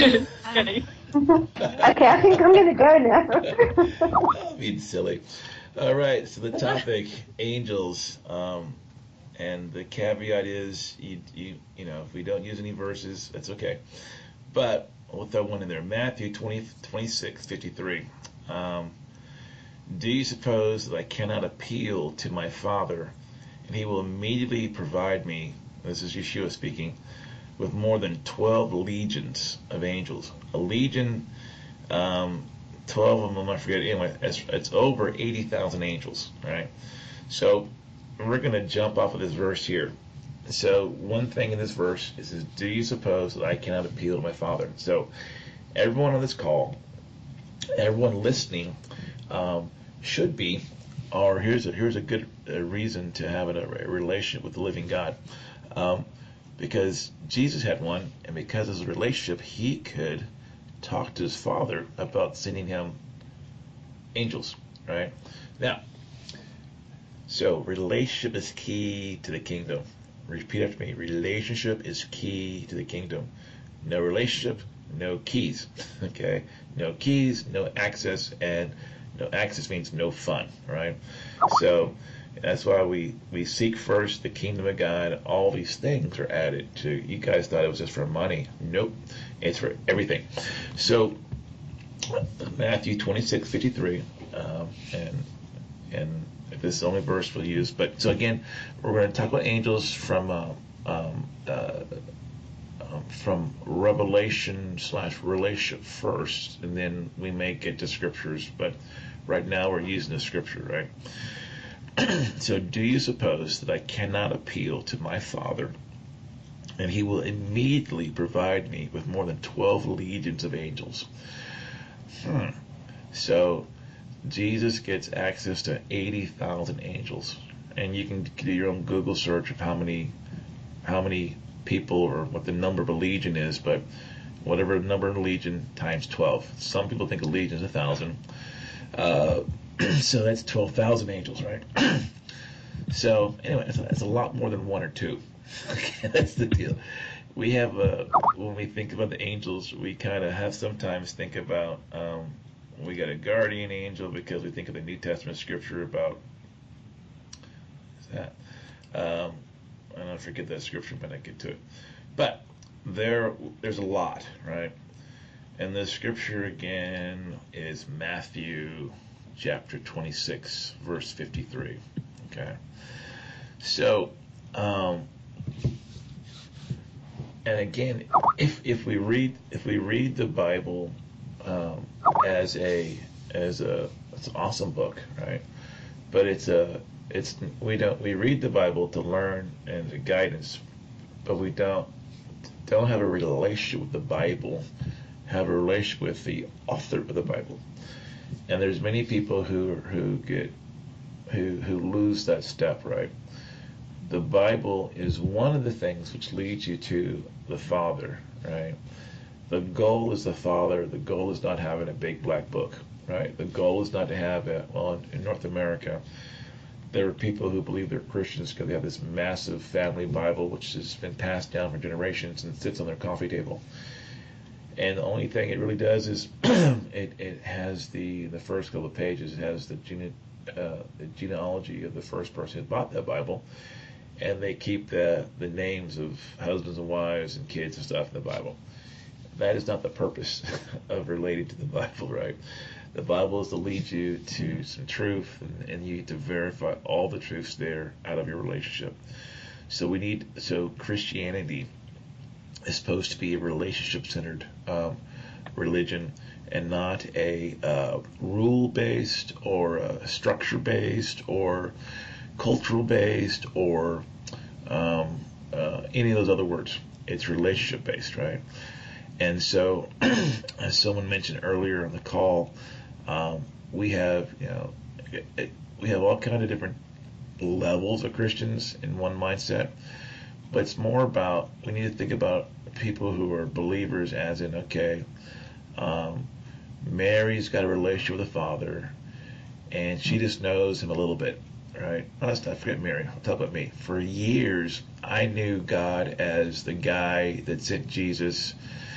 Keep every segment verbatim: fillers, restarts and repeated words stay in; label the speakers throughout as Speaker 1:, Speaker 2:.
Speaker 1: Okay.
Speaker 2: Okay, I think I'm gonna go now.
Speaker 3: I'm being silly. All right, so the topic, angels, um, and the caveat is, you, you, you know, if we don't use any verses, that's okay. But we'll throw one in there. Matthew twenty, twenty-six, fifty-three. Um, Do you suppose that I cannot appeal to my Father, and he will immediately provide me, this is Yeshua speaking, with more than twelve legions of angels? A legion, um, twelve of them, I forget, anyway, it's, it's over eighty thousand angels, right? So we're going to jump off of this verse here. So one thing in this verse is, is, do you suppose that I cannot appeal to my Father? So everyone on this call, everyone listening, um, should be, or here's a here's a good uh, reason to have a, a relationship with the living God, um, because Jesus had one, and because of his relationship, he could talk to his Father about sending him angels. Right now, so relationship is key to the kingdom. Repeat after me. Relationship is key to the kingdom. No relationship, no keys. Okay, no keys, no access, and no access means no fun, right? So that's why we, we seek first the kingdom of God. All these things are added to. You guys thought it was just for money. Nope. It's for everything. So Matthew twenty-six, fifty-three, um, and and this is the only verse we'll use. But so again, we're going to talk about angels from uh, um, uh, um, from Revelation slash relationship first, and then we may get to scriptures. But right now we're using the scripture, right? So, do you suppose that I cannot appeal to my Father, and he will immediately provide me with more than twelve legions of angels? Hmm. So Jesus gets access to eighty thousand angels, and you can do your own Google search of how many how many people or what the number of a legion is, but whatever the number of a legion times twelve. Some people think a legion is a thousand. Uh, so that's twelve thousand angels, right? So anyway, it's a, it's a lot more than one or two. Okay, that's the deal. We have, uh, when we think about the angels, we kind of have sometimes think about, um, we got a guardian angel because we think of the New Testament scripture about, what's that? Um, I don't forget that scripture when I get to it. But there, there's a lot, right? And the scripture again is Matthew chapter twenty-six, verse fifty-three. Okay. So, um, and again, if if we read if we read the Bible um, as a as a it's an awesome book, right? But it's a it's we don't we read the Bible to learn and the guidance, but we don't don't have a relationship with the Bible, have a relationship with the author of the Bible. And there's many people who who get who who lose that step, right? The Bible is one of the things which leads you to the Father, right? The goal is the Father. The goal is not having a big black book, right? The goal is not to have a, well, in North America, there are people who believe they're Christians because they have this massive family Bible which has been passed down for generations and sits on their coffee table. And the only thing it really does is it, it has the, the first couple of pages, it has the, gene, uh, the genealogy of the first person who bought that Bible, and they keep the, the names of husbands and wives and kids and stuff in the Bible. That is not the purpose of relating to the Bible, right? The Bible is to lead you to some truth, and, and you need to verify all the truths there out of your relationship. So we need, so Christianity is supposed to be a relationship-centered um, religion, and not a uh, rule-based or a structure-based or cultural-based or um, uh, any of those other words. It's relationship-based, right? And so, as someone mentioned earlier on the call, um, we have, you know, it, it, we have all kind of different levels of Christians in one mindset, but it's more about, we need to think about people who are believers as in, okay, um, Mary's got a relationship with the Father, and she just knows him a little bit, right? Oh, let's not forget Mary. I'll talk about me. For years, I knew God as the guy that sent Jesus,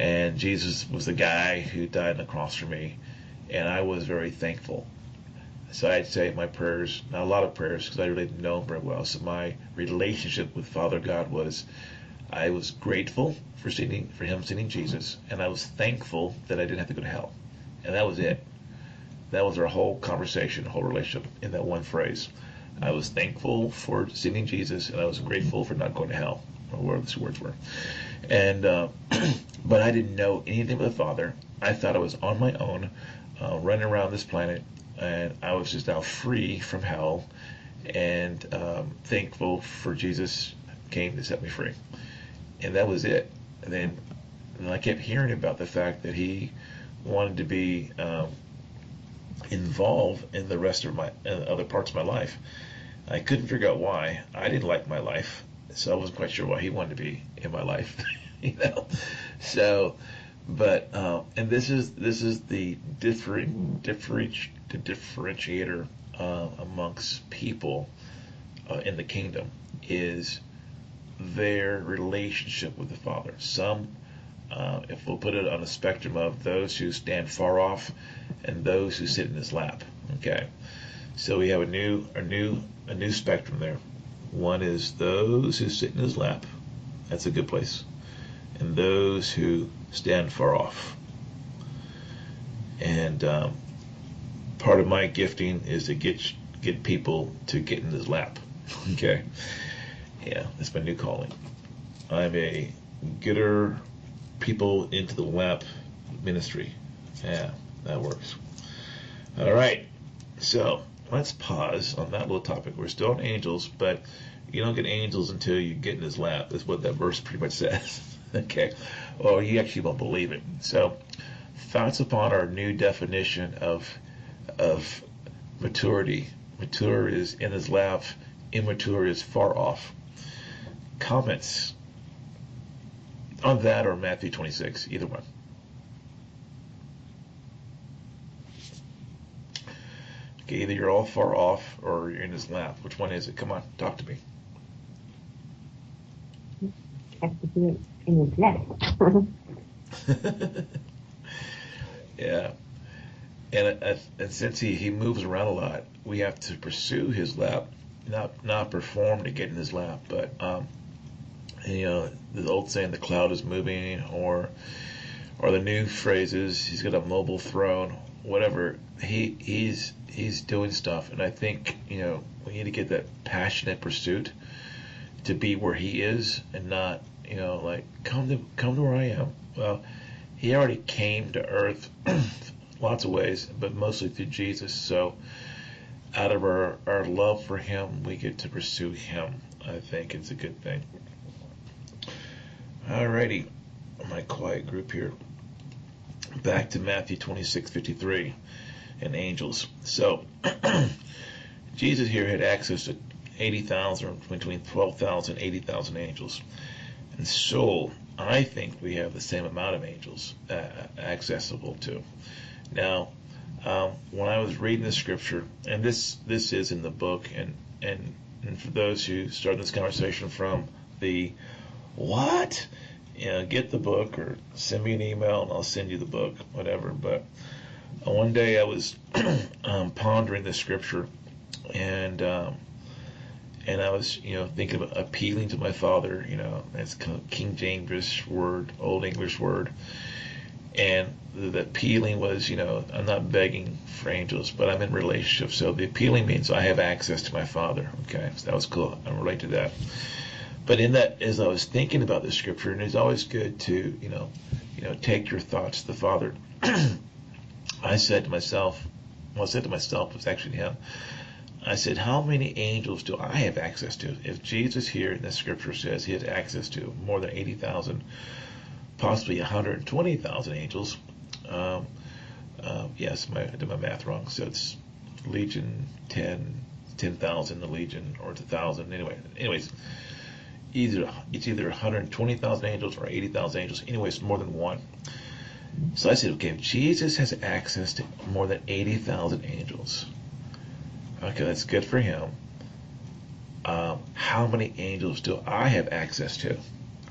Speaker 3: And Jesus was the guy who died on the cross for me, and I was very thankful. So I'd say my prayers, not a lot of prayers because I really didn't know him very well. So my relationship with Father God was, I was grateful for seeing, for him seeing Jesus, and I was thankful that I didn't have to go to hell. And that was it. That was our whole conversation, whole relationship in that one phrase. I was thankful for seeing Jesus, and I was grateful for not going to hell, or whatever these words were. And uh, but I didn't know anything about the Father. I thought I was on my own, uh, running around this planet, and I was just now free from hell, and um, thankful for Jesus came to set me free. And that was it. And then and I kept hearing about the fact that he wanted to be um, involved in the rest of my uh, other parts of my life. I couldn't figure out why. I didn't like my life, so I wasn't quite sure why he wanted to be in my life. you know, so, but uh, and this is this is the different differenti- the differentiator uh, amongst people uh, in the kingdom is their relationship with the Father. Some, uh, if we'll put it on a spectrum of those who stand far off and those who sit in his lap. Okay, so we have a new, a new, a new spectrum there. One is those who sit in his lap. That's a good place. And those who stand far off. And um, part of my gifting is to get get people to get in his lap. Okay. Yeah, that's my new calling. I'm a getter people into the lap ministry. Yeah, that works. All right, so let's pause on that little topic. We're still on angels, but you don't get angels until you get in his lap. That's what that verse pretty much says. Okay, well, you actually won't believe it. So, thoughts upon our new definition of of maturity. Mature is in his lap. Immature is far off. Comments on that or Matthew twenty-six, either one. Okay, either you're all far off or you're in his lap. Which one is it? Come on, talk to me.
Speaker 2: Have to be in his lap.
Speaker 3: Yeah, and uh, and since he, he moves around a lot, we have to pursue his lap, not not perform to get in his lap, but um, you know, the old saying, the cloud is moving, or or the new phrases, he's got a mobile throne, whatever. He he's he's doing stuff, and I think, you know, we need to get that passionate pursuit to be where he is, and not, you know, like come to come to where I am. Well, he already came to earth lots of ways, but mostly through Jesus. So out of our, our love for him, we get to pursue him. I think it's a good thing. Alrighty, my quiet group here. Back to Matthew twenty-six fifty-three and angels. So Jesus here had access to eighty thousand, between twelve thousand and eighty thousand angels. And so I think we have the same amount of angels uh, accessible to. Now, um, when I was reading the scripture, and this this is in the book, and, and, and for those who started this conversation from the what? You know, get the book or send me an email and I'll send you the book, whatever. But uh, one day I was um, pondering the scripture, and um, and I was, you know, thinking about appealing to my Father. You know, that's King James word, Old English word, and the, the appealing was, you know, I'm not begging for angels, but I'm in relationship. So the appealing means I have access to my Father. Okay, so that was cool. I relate to that. But in that, as I was thinking about the scripture, and it's always good to, you know, you know, take your thoughts to the Father. I said to myself, well, I said to myself, it was actually him. I said, how many angels do I have access to? If Jesus here in the scripture says he has access to more than eighty thousand, possibly one hundred twenty thousand angels, um, uh, yes, my, I did my math wrong. So it's Legion ten, ten thousand, the Legion, or it's one thousand. Anyway, anyways. Either it's either one hundred twenty thousand angels or eighty thousand angels. Anyway, it's more than one. So I said, okay, if Jesus has access to more than eighty thousand angels, okay, that's good for him. Um, how many angels do I have access to?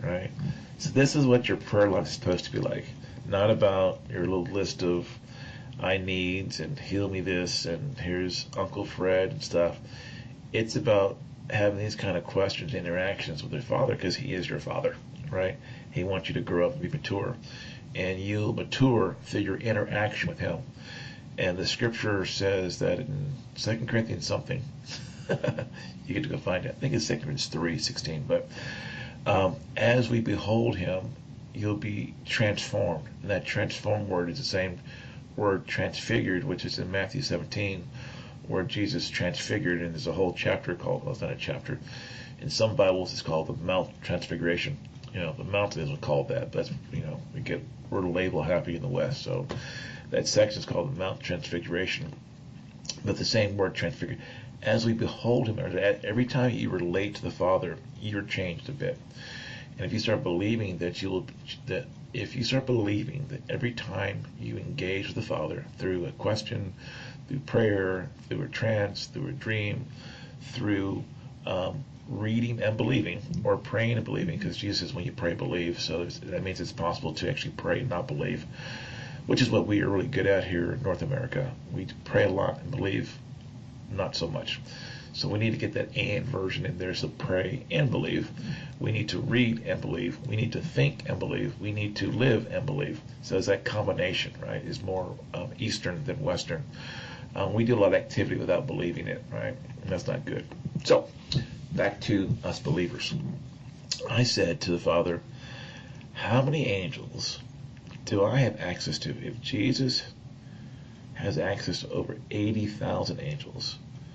Speaker 3: right? So this is what your prayer life is supposed to be like. Not about your little list of I needs and heal me this and here's Uncle Fred and stuff. It's about having these kind of questions, interactions with your Father, because He is your Father, right? He wants you to grow up and be mature. And you'll mature through your interaction with Him. And the scripture says that in Second Corinthians something, you get to go find it. I think it's Second Corinthians three sixteen. But um, as we behold Him, you'll be transformed. And that transformed word is the same word transfigured, which is in Matthew seventeen, where Jesus transfigured, and there's a whole chapter called, well, it's not a chapter. In some Bibles, it's called the Mount Transfiguration. You know, the mountain isn't called that, but, you know, we get, we're label happy in the West, so that section is called the Mount Transfiguration. But the same word, transfigured. As we behold Him, every time you relate to the Father, you're changed a bit. And if you start believing that you'll, that if you start believing that every time you engage with the Father through a question, through prayer, through a trance, through a dream, through um, reading and believing, or praying and believing, because Jesus says when you pray, believe. So that means it's possible to actually pray and not believe, which is what we are really good at here in North America. We pray a lot and believe not so much. So we need to get that and version in there. So pray and believe. We need to read and believe. We need to think and believe. We need to live and believe. So it's that combination, right, is more um, Eastern than Western. Um, we do a lot of activity without believing it, right? And that's not good. So back to us believers. I said to the Father, how many angels do I have access to? If Jesus has access to over eighty thousand angels,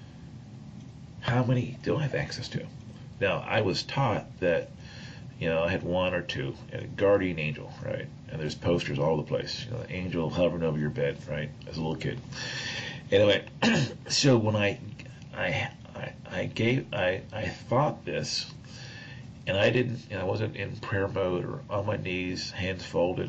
Speaker 3: how many do I have access to? Now, I was taught that, you know, I had one or two, and a guardian angel, right? And there's posters all over the place. You know, the angel hovering over your bed, right? As a little kid. Anyway, so when I, I, I, I gave, I, I thought this, and I didn't, you know, I wasn't in prayer mode or on my knees, hands folded.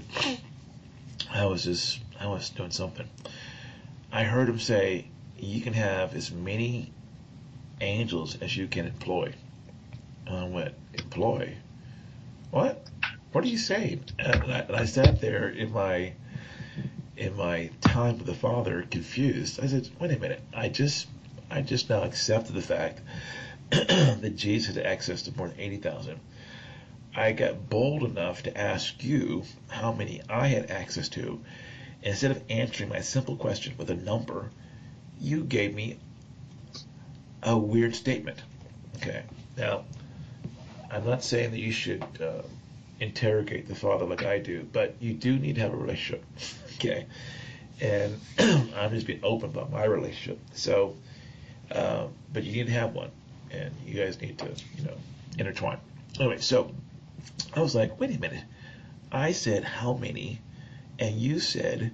Speaker 3: I was just, I was doing something. I heard Him say, you can have as many angels as you can employ. And I went, employ? What? What are you saying? And I, and I sat there in my in my time with the Father, confused. I said, wait a minute. I just I just now accepted the fact that Jesus had access to more than eighty thousand. I got bold enough to ask you how many I had access to. Instead of answering my simple question with a number, you gave me a weird statement. Okay. Now, I'm not saying that you should uh, interrogate the Father like I do, but you do need to have a relationship. Okay. And I'm just being open about my relationship. So, uh, but you need to have one, and you guys need to, you know, intertwine. Anyway, so I was like, wait a minute. I said how many, and you said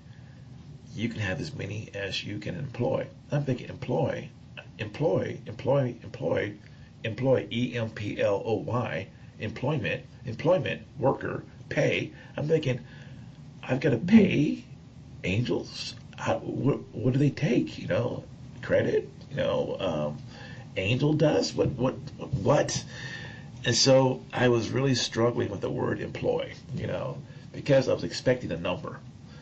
Speaker 3: you can have as many as you can employ. I'm thinking employ, employ, employ, employ, employ, E M P L O Y, employment, employment, worker, pay. I'm thinking, I've got to pay angels? How, what, what do they take? You know, credit? You know, um, angel dust? What, what, what? And so I was really struggling with the word employ, you know, because I was expecting a number.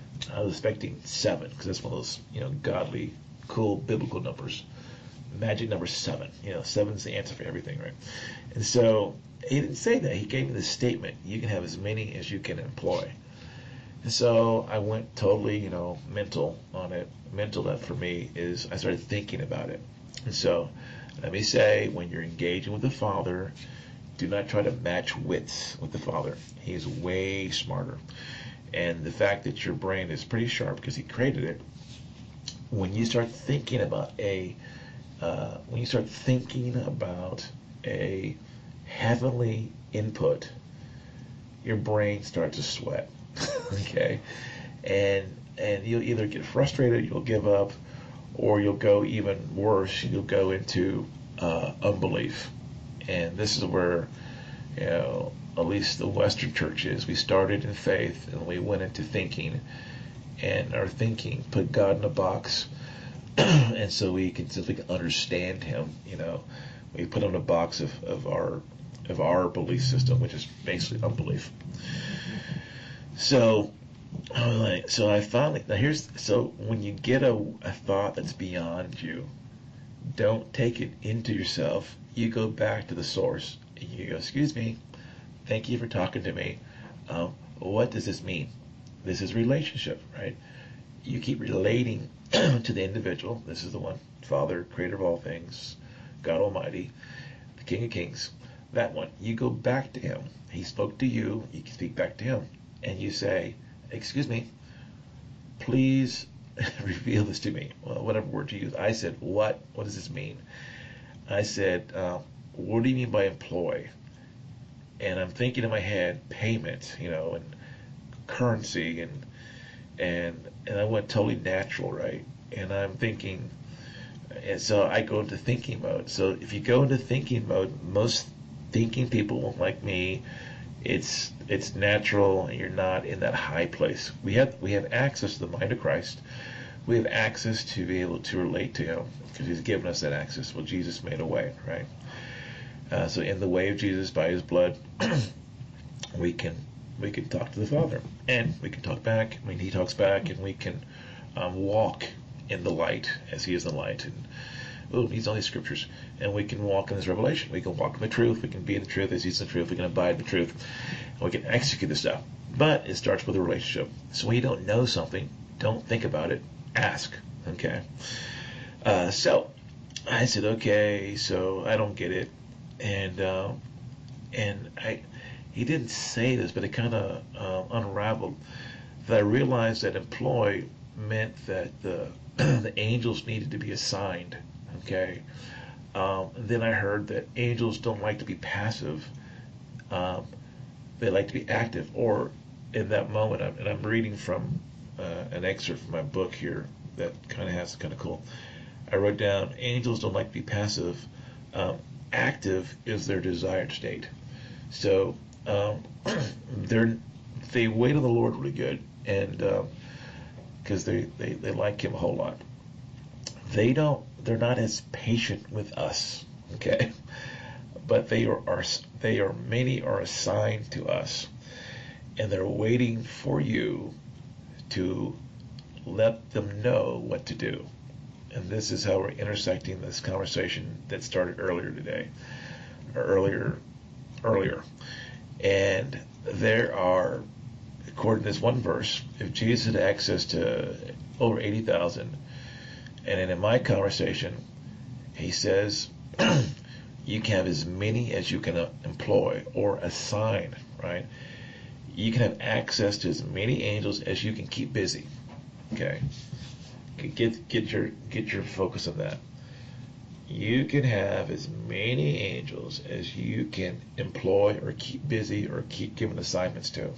Speaker 3: I was expecting seven, because that's one of those, you know, godly, cool, biblical numbers. Magic number seven. You know, seven's the answer for everything, right? And so he didn't say that. He gave me the statement, you can have as many as you can employ. And so I went totally, you know, mental on it. Mental, that for me is, I started thinking about it. And so let me say, when you're engaging with the Father, do not try to match wits with the Father. He's way smarter. And the fact that your brain is pretty sharp because He created it, when you start thinking about a, uh, when you start thinking about a heavenly input, your brain starts to sweat. Okay, and and you'll either get frustrated, you'll give up, or you'll go even worse. You'll go into uh, unbelief, and this is where, you know, at least the Western church is. We started in faith, and we went into thinking, and our thinking put God in a box, and so we can simply understand Him. You know, we put Him in a box of of our of our belief system, which is basically unbelief. So, so I finally, now here's, so when you get a, a thought that's beyond you, don't take it into yourself. You go back to the source. And you go, excuse me, thank you for talking to me. Um, what does this mean? This is relationship, right? You keep relating to the individual. This is the one, Father, creator of all things, God Almighty, the King of Kings. That one. You go back to him. He spoke to you. You can speak back to him. And you say, excuse me, please reveal this to me. Well, whatever word you use. I said, what? What does this mean? I said, uh, what do you mean by employ? And I'm thinking in my head, payment, you know, and currency, and and and I went totally natural, right? And I'm thinking, and so I go into thinking mode. So if you go into thinking mode, most thinking people like me, it's it's natural, and you're not in that high place. We have we have access to the mind of Christ. We have access to be able to relate to him because he's given us that access. Well, Jesus made a way, right? Uh, so in the way of Jesus, by his blood, we can we can talk to the Father, and we can talk back. I mean, he talks back, and we can um, walk in the light as he is the light. And oh, needs all these scriptures, and we can walk in this revelation. We can walk in the truth. We can be in the truth as he's in the truth. We can abide in the truth, and we can execute this stuff. But it starts with a relationship. So when you don't know something, don't think about it. Ask. Okay. Uh, so I said, okay, so I don't get it. And uh, and I, he didn't say this, but it kind of uh, unraveled. That I realized that employ meant that the the angels needed to be assigned. Okay. Um, then I heard that angels don't like to be passive. Um, they like to be active. Or in that moment, I'm, and I'm reading from uh, an excerpt from my book here that kind of has kind of cool. I wrote down, angels don't like to be passive. Um, active is their desired state. So um, they're they wait on the Lord really good, and because um, they, they they like him a whole lot. They don't. They're not as patient with us. Okay, but they are, are they are many are assigned to us, and they're waiting for you to let them know what to do. And this is how we're intersecting this conversation that started earlier today, or earlier, earlier. And there are, according to this one verse, if Jesus had access to over eighty thousand, and then in my conversation, he says, you can have as many as you can employ or assign, right? You can have access to as many angels as you can keep busy, okay? Get get your get your focus on that. You can have as many angels as you can employ or keep busy or keep giving assignments to.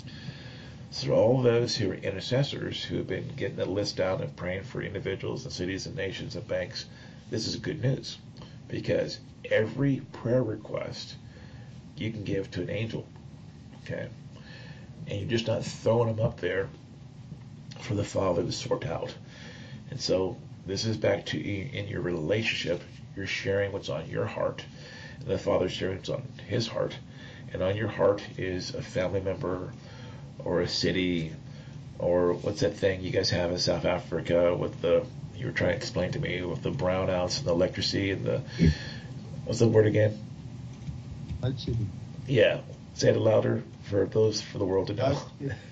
Speaker 3: So all those who are intercessors who have been getting the list down and praying for individuals and cities and nations and banks, this is good news, because every prayer request you can give to an angel, okay? And you're just not throwing them up there for the Father to sort out. And so this is back to in your relationship, you're sharing what's on your heart, and the Father's sharing what's on his heart. And on your heart is a family member or a city, or what's that thing you guys have in South Africa with the, you were trying to explain to me, with the brownouts and the electricity and the, what's the word again?
Speaker 1: City.
Speaker 3: Yeah. Say it louder for those, for the world to know.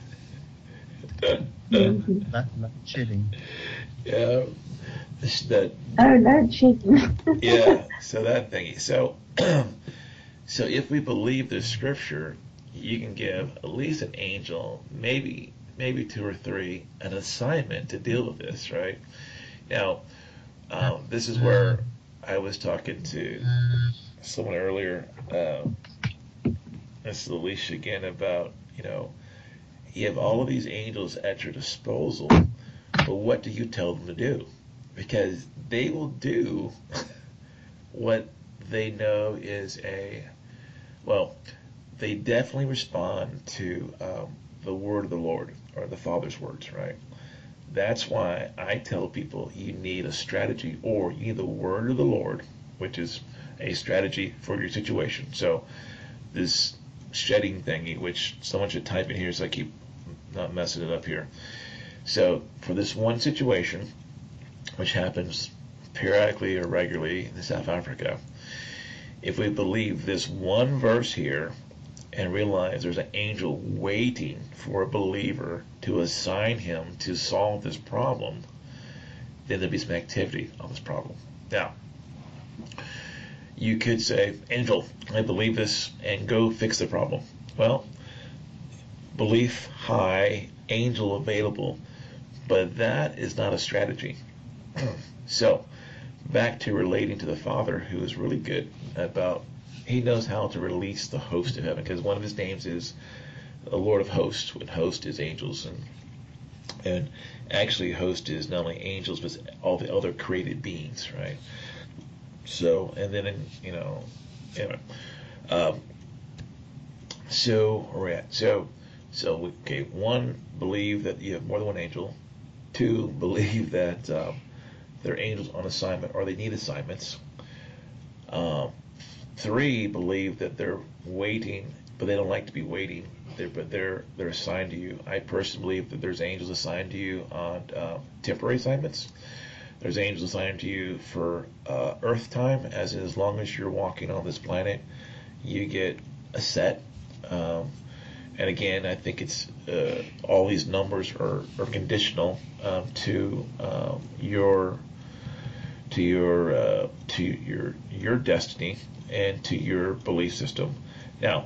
Speaker 1: Not, not chilling.
Speaker 3: Yeah, that.
Speaker 2: Oh, no cheating.
Speaker 3: Yeah, so that thingy. So, so if we believe the scripture, you can give at least an angel, maybe maybe two or three, an assignment to deal with this, right? Now, um, this is where I was talking to someone earlier. Uh, this is Alicia again about, you know, you have all of these angels at your disposal, but what do you tell them to do? Because they will do what they know is a, well, they definitely respond to um, the word of the Lord, or the Father's words, right? That's why I tell people you need a strategy, or you need the word of the Lord, which is a strategy for your situation. So this shedding thingy, which someone should type in here so I keep not messing it up here. So for this one situation, which happens periodically or regularly in South Africa, if we believe this one verse here and realize there's an angel waiting for a believer to assign him to solve this problem, then there'll be some activity on this problem. Now, you could say, angel, I believe this, and go fix the problem. Well, belief high, angel available, but that is not a strategy. So, back to relating to the Father, who is really good about, he knows how to release the host of heaven, because one of his names is the Lord of Hosts, when host is angels, and and actually host is not only angels, but all the other created beings, right? So, and then, in, you know, anyway, um, so, where we're at, so, so, okay, one, believe that you have more than one angel. Two, believe that um, they're angels on assignment, or they need assignments. Um, three, believe that they're waiting, but they don't like to be waiting. They're, but they're they're assigned to you. I personally believe that there's angels assigned to you on uh, temporary assignments. There's angels assigned to you for uh, Earth time, as in as long as you're walking on this planet, you get a set. Um, and again, I think it's uh, all these numbers are, are conditional um, to um, your to your uh, to your your destiny and to your belief system. Now,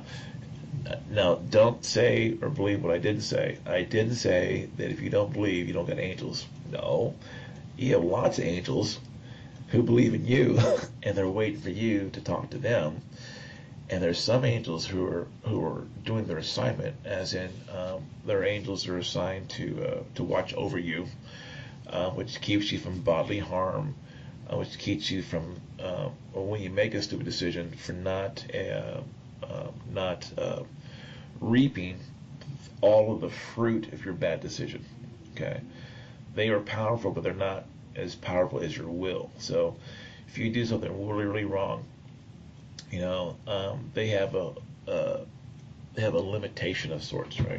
Speaker 3: now don't say or believe what I didn't say. I didn't say that if you don't believe, you don't get angels. No, you have lots of angels who believe in you, and they're waiting for you to talk to them. And there's some angels who are who are doing their assignment, as in um, their angels are assigned to uh, to watch over you, uh, which keeps you from bodily harm, uh, which keeps you from uh, or when you make a stupid decision, for not uh, uh, not uh, reaping all of the fruit of your bad decision. Okay, they are powerful, but they're not as powerful as your will. So if you do something really really wrong, you know, um, they have a uh, they have a limitation of sorts, right?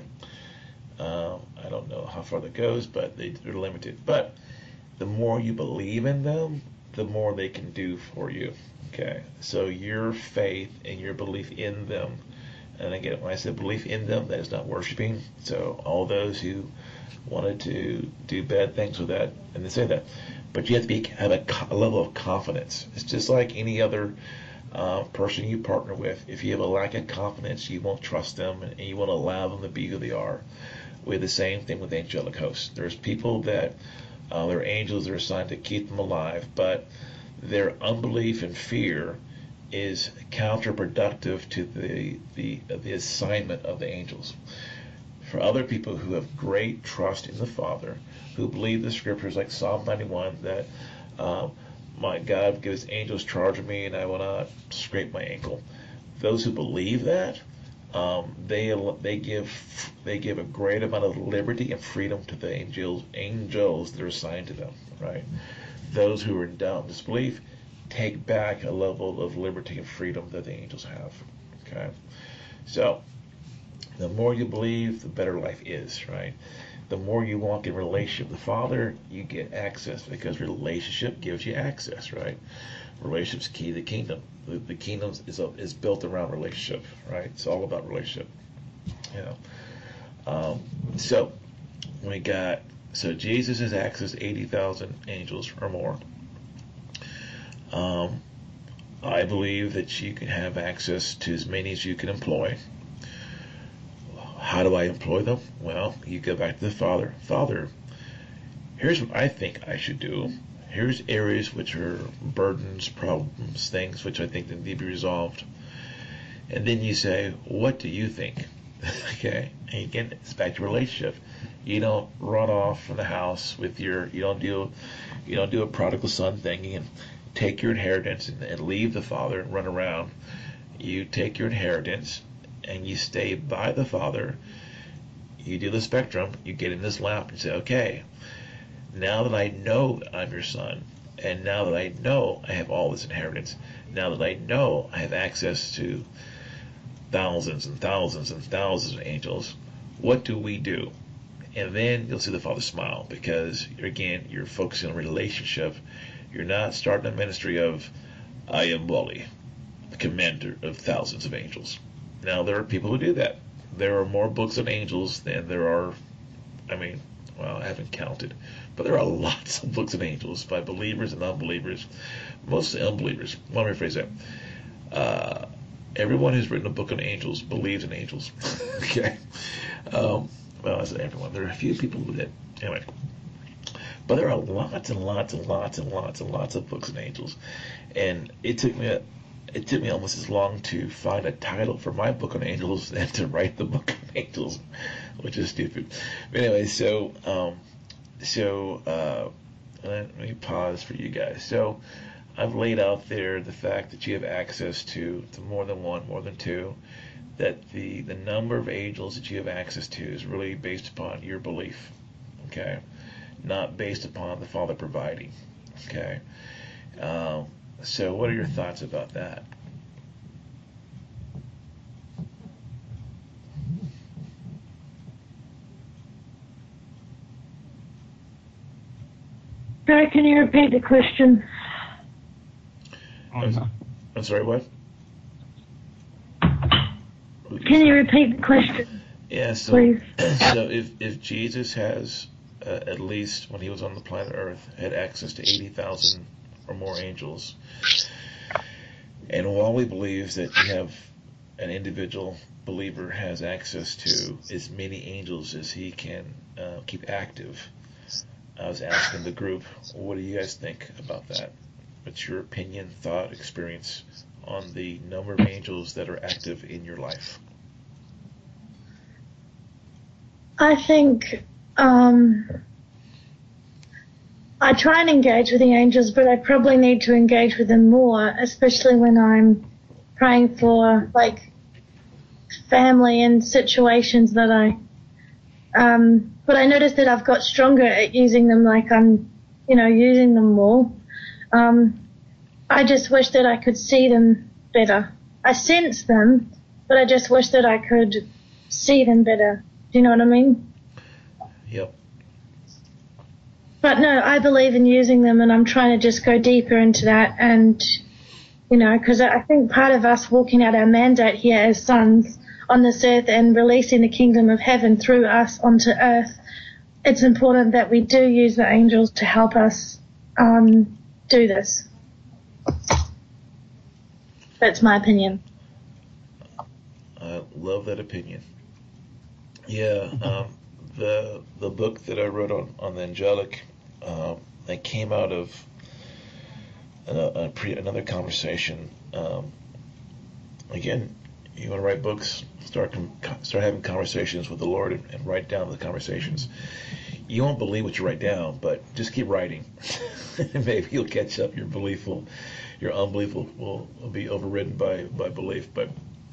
Speaker 3: Uh, I don't know how far that goes, but they, they're limited. But the more you believe in them, the more they can do for you. Okay, so your faith and your belief in them, and again, when I said belief in them, that is not worshiping. So all those who wanted to do bad things with that, and they say that, but you have to be have a, a level of confidence. It's just like any other Uh, person you partner with. If you have a lack of confidence, you won't trust them, and you won't allow them to be who they are. We have the same thing with angelic hosts. There's people that uh, they're angels, they're assigned to keep them alive, but their unbelief and fear is counterproductive to the the the assignment of the angels. For other people who have great trust in the Father, who believe the scriptures like Psalm ninety-one, that um, my God gives angels charge of me, and I will not scrape my ankle. Those who believe that, um, they they give they give a great amount of liberty and freedom to the angels angels that are assigned to them. Right? Those who are in doubt and disbelief take back a level of liberty and freedom that the angels have. Okay, so the more you believe, the better life is. Right? The more you walk in relationship with the Father, you get access, because relationship gives you access, right? Relationship's key to the kingdom. The, the kingdom is a, is built around relationship, right? It's all about relationship. You know. Um, so we got so Jesus has access to eighty thousand angels or more. Um, I believe that you can have access to as many as you can employ. How do I employ them? Well, you go back to the Father. Father, here's what I think I should do. Here's areas which are burdens, problems, things which I think that need to be resolved. And then you say, what do you think? Okay. And again, it's back to relationship. You don't run off from the house with your, you don't do, you don't do a prodigal son thing and take your inheritance and, and leave the Father and run around. You take your inheritance and you stay by the Father. You do the spectrum, you get in this lap and say, okay, now that I know that I'm your son, And now that I know I have all this inheritance, now that I know I have access to thousands and thousands and thousands of angels, what do we do? And then you'll see the Father smile, because again, you're focusing on relationship. You're not starting a ministry of, I am Wally, the commander of thousands of angels. Now, there are people who do that. There are more books on angels than there are, I mean, well, I haven't counted, but there are lots of books on angels by believers and unbelievers, mostly unbelievers. Let me rephrase that. Uh, everyone who's written a book on angels believes in angels. Okay. Um, well, I said everyone. There are a few people who did. Anyway. But there are lots and lots and lots and lots and lots of books on angels. And it took me a, it took me almost as long to find a title for my book on angels than to write the book on angels, which is stupid. But anyway, so um, so uh, let me pause for you guys. So I've laid out there the fact that you have access to, to more than one, more than two, that the, the number of angels that you have access to is really based upon your belief, okay? Not based upon the Father providing, okay? Um, so what are your thoughts about that?
Speaker 4: Sorry, can you repeat the question?
Speaker 3: I'm, I'm sorry, what?
Speaker 4: Can you repeat the question?
Speaker 3: Yeah, so,
Speaker 4: please?
Speaker 3: so if, if Jesus has, uh, at least when he was on the planet Earth, had access to eighty thousand or more angels, and Wally believes that you have an individual believer has access to as many angels as he can uh, keep active, I was asking the group, what do you guys think about that? What's your opinion, thought, experience on the number of angels that are active in your life?
Speaker 4: I think um, I try and engage with the angels, but I probably need to engage with them more, especially when I'm praying for, like, family and situations that I... Um, but I noticed that I've got stronger at using them, like I'm, you know, using them more. Um, I just wish that I could see them better. I sense them, but I just wish that I could see them better. Do you know what I mean?
Speaker 3: Yep.
Speaker 4: But no, I believe in using them, and I'm trying to just go deeper into that. And, you know, because I think part of us walking out our mandate here as sons on this earth and releasing the kingdom of heaven through us onto earth, it's important that we do use the angels to help us um, do this. That's my opinion.
Speaker 3: I love that opinion. Yeah, um, the the book that I wrote on, on the angelic, um, that came out of a, a pre, another conversation. Um, again, you want to write books, start com- start having conversations with the Lord and, and write down the conversations. You won't believe what you write down, but just keep writing. Maybe you'll catch up. Your belief will, your unbelief will, will, will be overridden by, by belief. But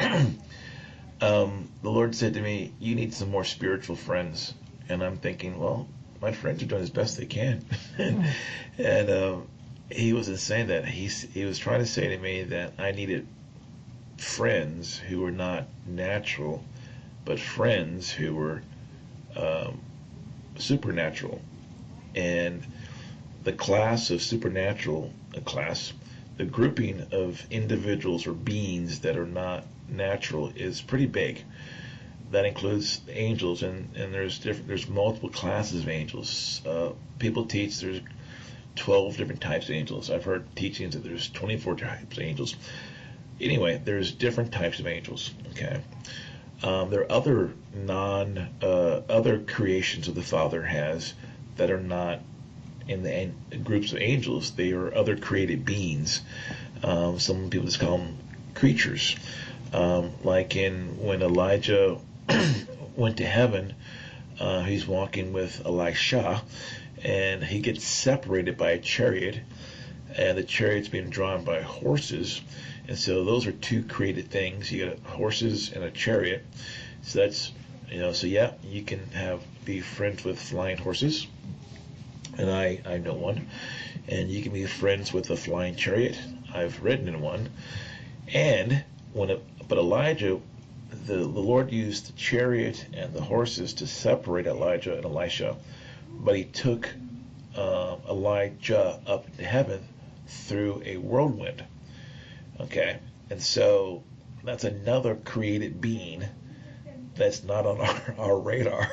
Speaker 3: um, the Lord said to me, you need some more spiritual friends. And I'm thinking, well, my friends are doing as best they can. and um, he wasn't saying that. He, he was trying to say to me that I needed friends who were not natural, but friends who were um, supernatural. And the class of supernatural, a class, the grouping of individuals or beings that are not natural is pretty big. That includes angels, and, and there's different, there's multiple classes of angels. Uh, people teach there's twelve different types of angels. I've heard teachings that there's twenty-four types of angels. Anyway, there's different types of angels. Okay, um, there are other non uh, other creations of the Father has that are not in the an- groups of angels. They are other created beings. Um, some people just call them creatures. Um, like in when Elijah went to heaven, uh, he's walking with Elisha, and he gets separated by a chariot, and the chariot's being drawn by horses. And so those are two created things. You got horses and a chariot. So that's, you know, so yeah, you can have be friends with flying horses. and I, I know one. And you can be friends with a flying chariot. I've ridden in one. And when it, but Elijah, the, the Lord used the chariot and the horses to separate Elijah and Elisha. But he took uh, Elijah up into heaven through a whirlwind. Okay? And so that's another created being that's not on our, our radar.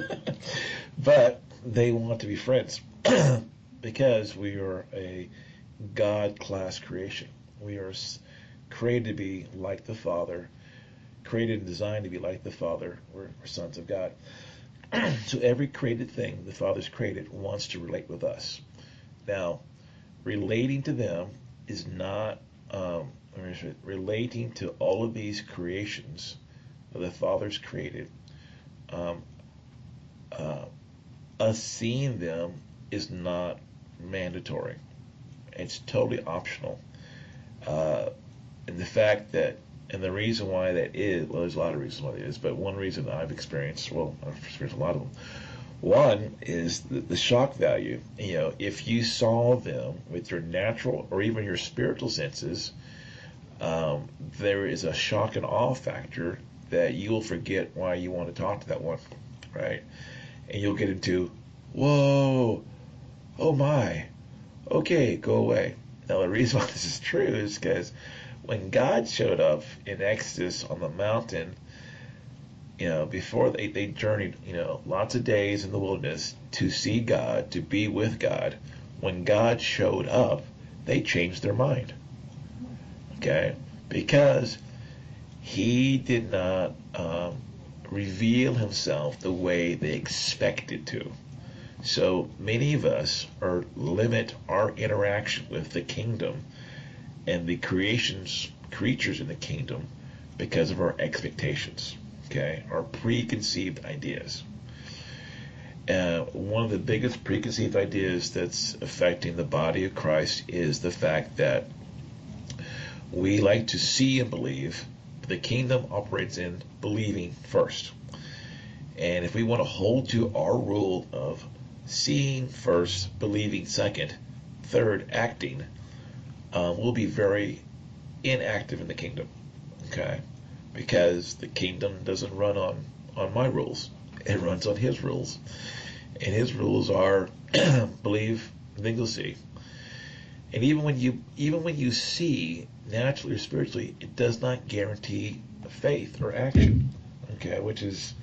Speaker 3: But they want to be friends because we are a God-class creation. We are created to be like the Father, created and designed to be like the Father. We're, we're sons of God. So every created thing the Father's created wants to relate with us. Now, relating to them is not um, relating to all of these creations that the Father's created. Um, uh, us seeing them is not mandatory. It's totally optional. Uh, and the fact that, and the reason why that is, well, there's a lot of reasons why that is, but one reason that I've experienced, well, I've experienced a lot of them. One is the, the shock value. You know, if you saw them with your natural or even your spiritual senses, um, there is a shock and awe factor that you'll forget why you want to talk to that one, right? And you'll get into, whoa, oh my, okay, go away. Now, the reason why this is true is because when God showed up in Exodus on the mountain, you know, before they, they journeyed, you know, lots of days in the wilderness to see God, to be with God, when God showed up, they changed their mind. Okay? Because he did not um, reveal himself the way they expected to. So many of us are limit our interaction with the kingdom and the creations, creatures in the kingdom because of our expectations, okay, our preconceived ideas. Uh, one of the biggest preconceived ideas that's affecting the body of Christ is the fact that we like to see and believe, but the kingdom operates in believing first. And if we want to hold to our rule of seeing first, believing second, third, acting, um, we'll be very inactive in the kingdom, okay? Because the kingdom doesn't run on, on my rules. It runs on his rules. And his rules are believe, then you'll see. And even when you even when you see naturally or spiritually, it does not guarantee faith or action, okay? Which is,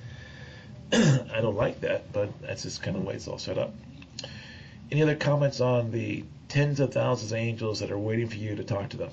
Speaker 3: I don't like that, but that's just kind of the way it's all set up. Any other comments on the tens of thousands of angels that are waiting for you to talk to them?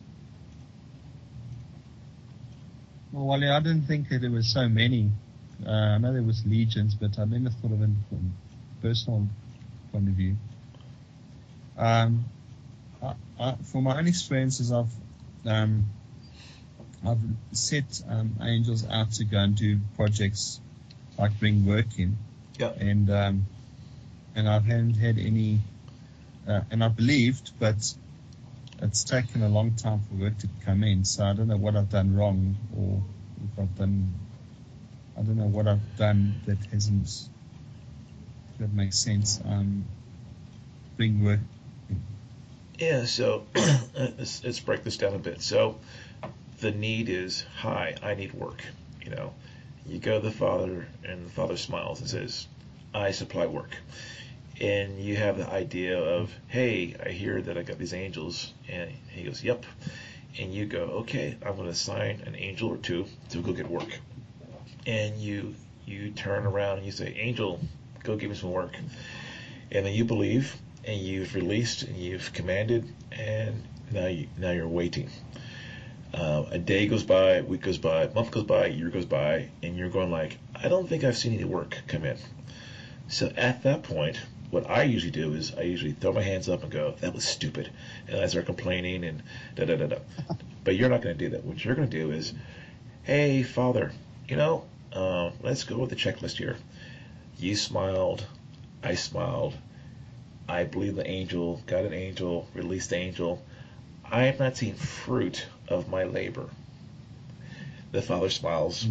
Speaker 1: Well, Wally, I didn't think that there were so many. Uh, I know there was legions, but I never thought of it from a personal point of view. Um, I, I, from my own experiences, I've um, I've set um, angels out to go and do projects like bring work in,
Speaker 3: yeah,
Speaker 1: and um, and I haven't had any, uh, and I believed, but it's taken a long time for work to come in. So I don't know what I've done wrong, or if I've done, I don't know what I've done that hasn't, if that makes sense. Um, bring work in.
Speaker 3: Yeah. So let's, let's break this down a bit. So the need is, hi, I need work. You know, you go to the Father, and the Father smiles and says, I supply work. And you have the idea of, hey, I hear that I got these angels. And he goes, yep. And you go, okay, I'm going to assign an angel or two to go get work. And you you turn around and you say, angel, go give me some work. And then you believe, and you've released, and you've commanded, and now, you, now you're waiting. Uh, a day goes by, a week goes by, a month goes by, a year goes by, and you're going like, I don't think I've seen any work come in. So at that point, what I usually do is I usually throw my hands up and go, that was stupid. And I start complaining and da-da-da-da. But you're not going to do that. What you're going to do is, hey, Father, you know, uh, let's go with the checklist here. You smiled. I smiled. I believe the angel, got an angel, released the angel. I have not seen fruit of my labor. The Father smiles,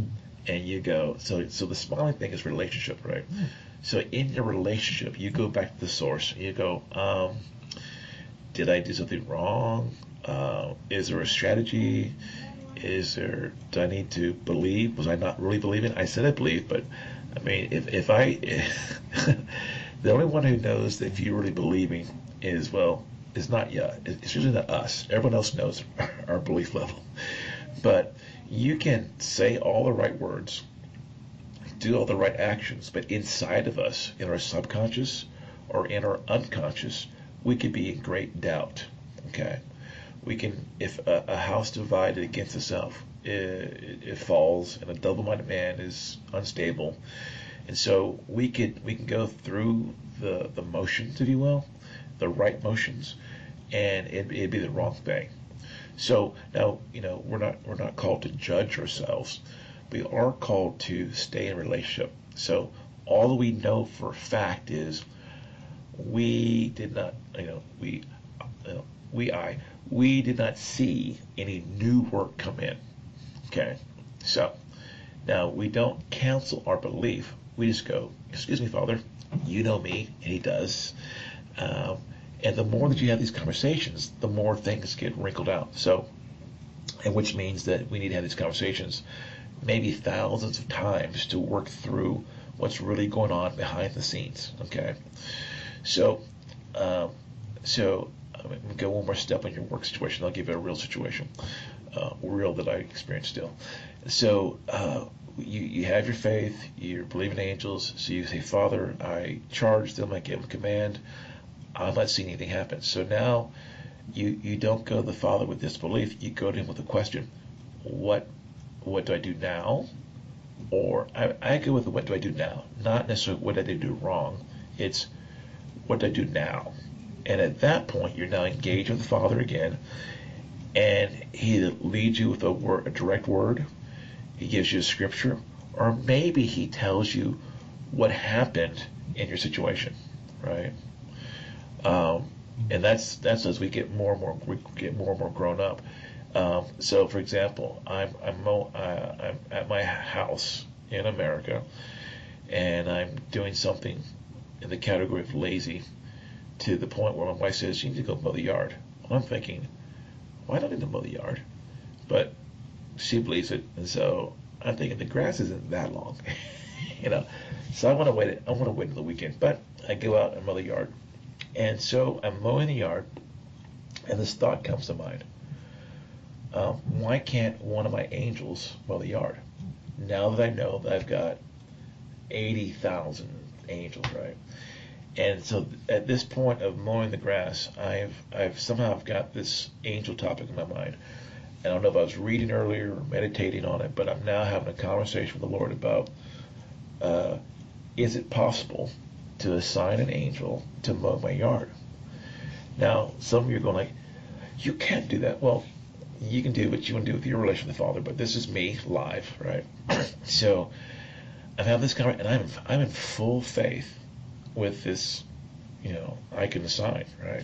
Speaker 3: and you go, so so the smiling thing is relationship, right? So in your relationship, you go back to the source. You go, um, did I do something wrong? Uh, is there a strategy? Is there, do I need to believe? Was I not really believing? I said I believe, but I mean, if, if I, if, the only one who knows if you're really believing is, well, is not you. It's usually not us. Everyone else knows our belief level. But you can say all the right words, do all the right actions, but inside of us, in our subconscious or in our unconscious, we could be in great doubt. Okay, we can, if a, a house divided against itself, it, it falls, and a double-minded man is unstable. And so we could we can go through the the motions, if you will, the right motions, and it, it'd be the wrong thing. So now, you know, we're not we're not called to judge ourselves. We are called to stay in relationship. So all that we know for a fact is we did not, you know, we, you know, we, I, we did not see any new work come in. Okay. So now we don't cancel our belief. We just go, excuse me, Father, you know me, and he does. Um, and the more that you have these conversations, the more things get wrinkled out. So, and which means that we need to have these conversations maybe thousands of times to work through what's really going on behind the scenes. Okay. So, um, so I'm going to go one more step on your work situation. I'll give you a real situation, uh, real that I experienced still. So, uh, you, you have your faith, you're believing in angels, so you say, Father, I charge them, I give them command, I'm not seeing anything happen. So now you, you don't go to the Father with disbelief, you go to him with a question. What, what do I do now? Or I, I go with the what do I do now? Not necessarily what did I do wrong. It's what do I do now? And at that point, you're now engaged with the Father again, and he leads you with a word, a direct word. He gives you a scripture, or maybe he tells you what happened in your situation, right? Um, and that's that's as we get more and more we get more and more grown up. Um, so, for example, I'm I'm, uh, I'm at my house in America, and I'm doing something in the category of lazy, to the point where my wife says, you need to go mow the yard. Well, I'm thinking, why don't I need to mow the yard? But she believes it, and so I'm thinking the grass isn't that long, you know. So I want to wait. I want to wait until the weekend, but I go out and mow the yard, and so I'm mowing the yard, and this thought comes to mind: um, why can't one of my angels mow the yard? Now that I know that I've got eighty thousand angels, right? And so at this point of mowing the grass, I've I've somehow I've got this angel topic in my mind. I don't know if I was reading earlier or meditating on it, but I'm now having a conversation with the Lord about, uh, is it possible to assign an angel to mow my yard? Now, some of you are going like, you can't do that. Well, you can do what you want to do with your relation with the Father, but this is me live, right? So I'm having this conversation, and I'm I'm in full faith with this, you know, I can assign, right?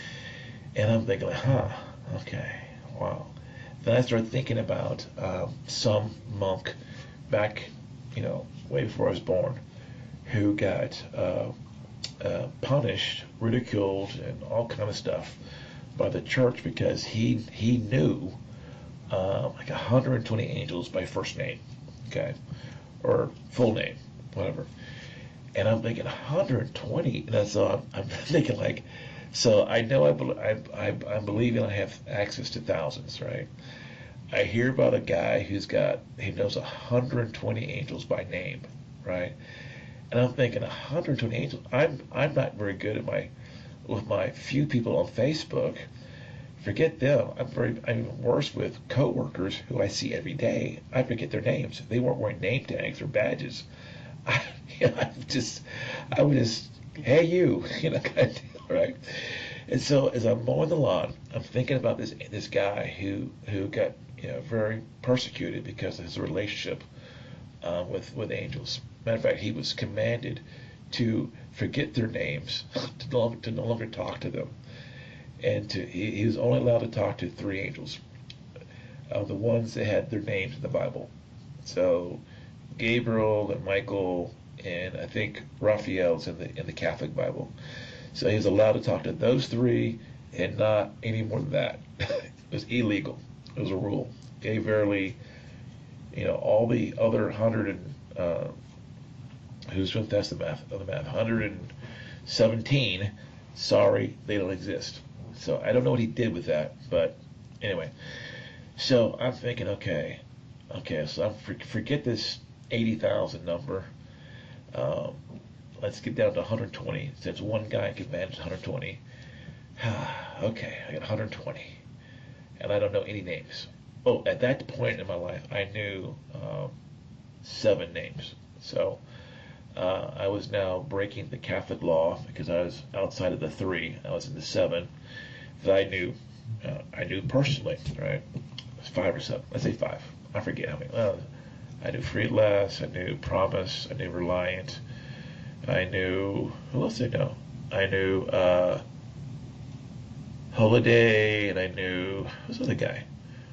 Speaker 3: And I'm thinking like, huh, okay, wow. Then I started thinking about um, some monk back, you know, way before I was born, who got uh, uh, punished, ridiculed, and all kind of stuff by the church because he he knew uh, like one hundred twenty angels by first name, okay, or full name, whatever. And I'm thinking one hundred twenty, and so I'm, I'm thinking like, so I know I, I, I, I'm believing I have access to thousands, right? I hear about a guy who's got, he knows one hundred twenty angels by name, right? And I'm thinking one hundred twenty angels, I'm I'm not very good at my, with my few people on Facebook. Forget them. I'm very, I'm even worse with coworkers who I see every day. I forget their names. They weren't wearing name tags or badges. I, you know, I'm just, I would just, hey you, you know, kind of deal, right? And so as I'm mowing the lawn, I'm thinking about this this guy who who got, you know, very persecuted because of his relationship uh, with with angels. Matter of fact, he was commanded to forget their names, to no longer, to no longer talk to them, and to he, he was only allowed to talk to three angels, uh, the ones that had their names in the Bible. So Gabriel and Michael and I think Raphael's in the in the Catholic Bible. So he was allowed to talk to those three and not any more than that. It was illegal. It was a rule. Okay, verily, you know, all the other hundred and uh, who's with that's the math of the math hundred and seventeen. Sorry, they don't exist. So I don't know what he did with that, but anyway. So I'm thinking, okay, okay, so I'm for, forget this eighty thousand number. Um, let's get down to one hundred twenty. Since one guy can manage one hundred twenty. Okay, I got one hundred twenty, and I don't know any names. Oh, at that point in my life, I knew um, seven names. So uh, I was now breaking the Catholic law because I was outside of the three. I was in the seven that I knew. Uh, I knew personally, right? It was five or seven. Let's say five. I forget how many. Well, I knew Free at Last. I knew Promise. I knew Reliant. I knew, who else did I know? I knew uh, Holiday, and I knew, who's the other guy?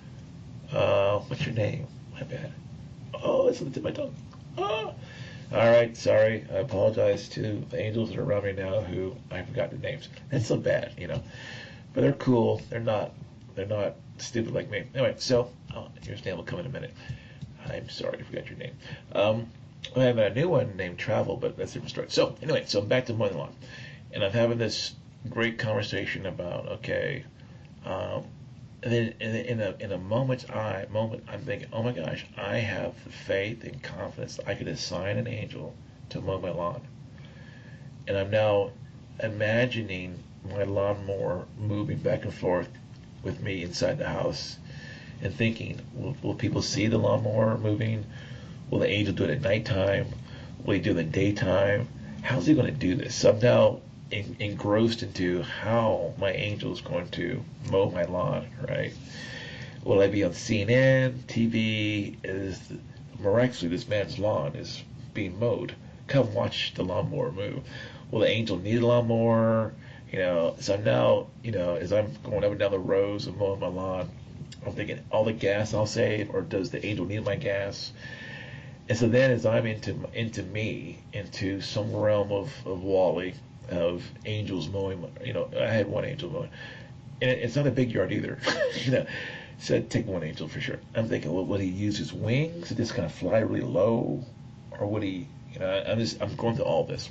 Speaker 3: Uh, what's your name? My bad. Oh, it's on the tip of my tongue. Oh. All right, sorry. I apologize to the angels that are around me now who I forgot their names. That's so bad, you know. But they're cool. They're not. They're not stupid like me. Anyway, so oh, your name will come in a minute. I'm sorry, I forgot your name. Um, I have a new one named Travel, but that's a different story. So anyway, so I'm back to mowing the lawn, and I'm having this great conversation about okay, um, and then in, in a in a moment's eye moment, I'm thinking, oh my gosh, I have the faith and confidence that I could assign an angel to mow my lawn, and I'm now imagining my lawnmower moving back and forth with me inside the house, and thinking, will, will people see the lawnmower moving? Will the angel do it at nighttime? Will he do it in the daytime? How's he going to do this? So I'm now en- engrossed into how my angel is going to mow my lawn, right? Will I be on C N N, T V? Is miraculously this man's lawn is being mowed? Come watch the lawnmower move. Will the angel need a lawnmower? You know, so now, you know, as I'm going up and down the rows and mowing my lawn, I'm thinking, all the gas I'll save, or does the angel need my gas? And so then as I'm into into me, into some realm of, of Wally, of angels mowing, you know, I had one angel mowing. And it's not a big yard either. you know, so I'd take one angel for sure. I'm thinking, well, would he use his wings to just kind of fly really low? Or would he, you know, I'm just, I'm going through all this.